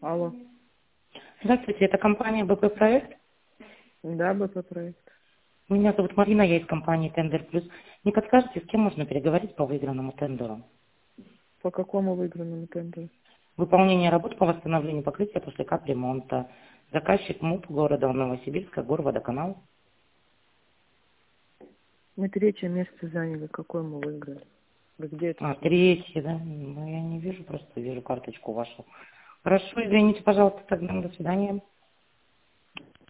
Алло. Здравствуйте, это компания БП Проект. Да, БП-проект. Меня зовут Марина, я из компании Тендер Плюс. Не подскажете, с кем можно переговорить по выигранному тендеру? По какому выигранному тендеру? Выполнение работ по восстановлению покрытия после капремонта. Заказчик МУП города Новосибирска, Горводоканал. Мы третье место заняли. Какое мы выиграли? Вы где это смотрите? Третий, да? Ну, я не вижу, просто вижу карточку вашу. Хорошо, извините, пожалуйста, тогда до свидания.